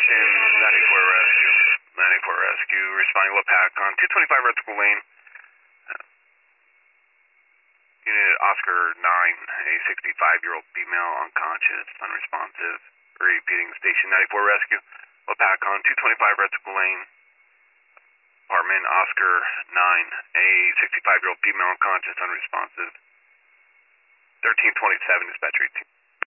Station, 94 Rescue. 94 Rescue, responding Lepac on 225 Red School Lane. Unit Oscar 9, a 65-year-old female, unconscious, unresponsive. Repeating, Station 94 Rescue. Lepac on 225 Red School Lane. Apartment Oscar 9, a 65-year-old female, unconscious, unresponsive. 1327, dispatch 18.